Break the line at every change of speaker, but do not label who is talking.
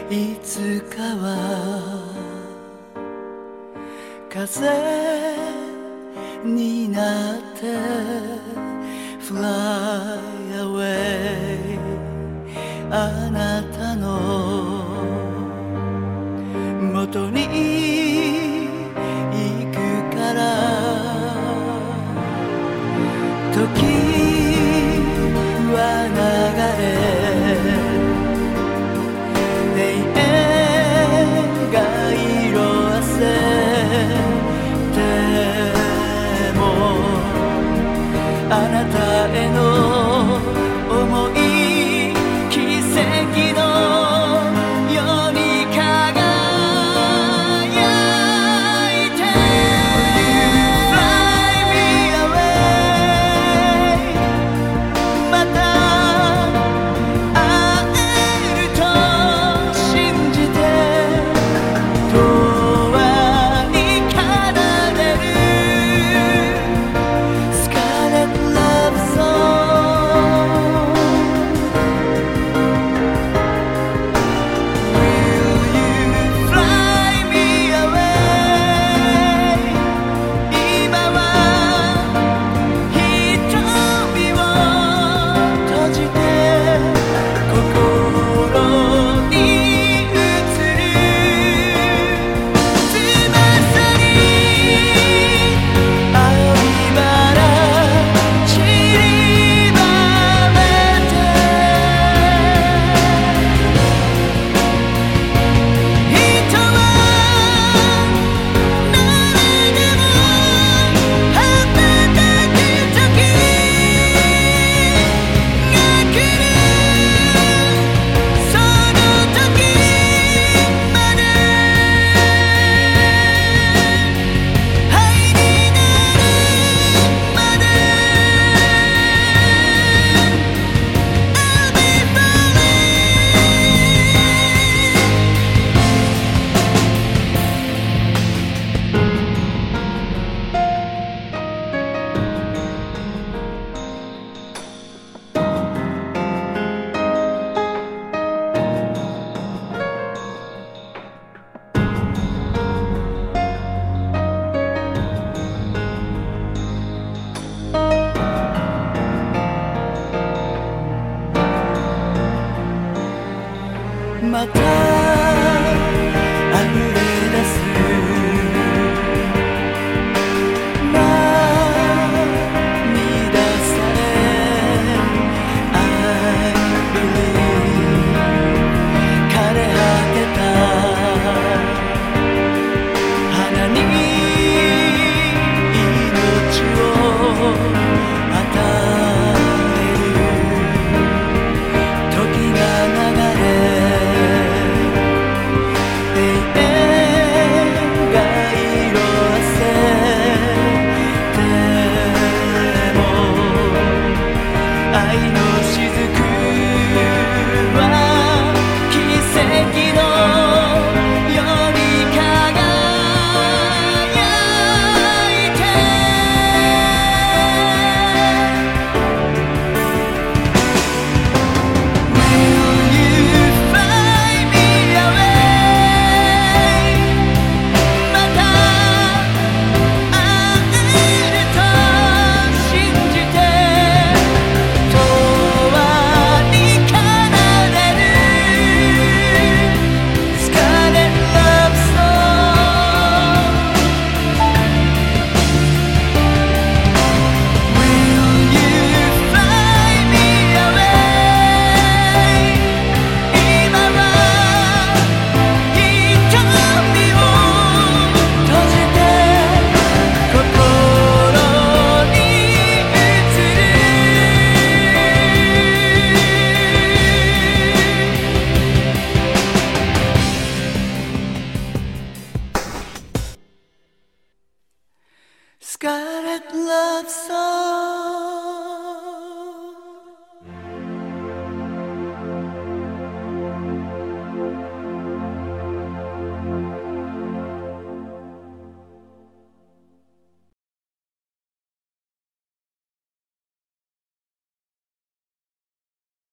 いつかは風になって Fly away あなたの元に行くから時は流れ永遠が色あせてもあなたへの想い奇跡のように輝いて Fly me away また会えると信じて永遠に奏でる Scarlet Love Song Will you fly me away 今は瞳を閉じて心に映る翼に青いバラ散りばめて人は誰でも羽ばたく時が来るその時まで灰になるまで I'll be falling また溢れ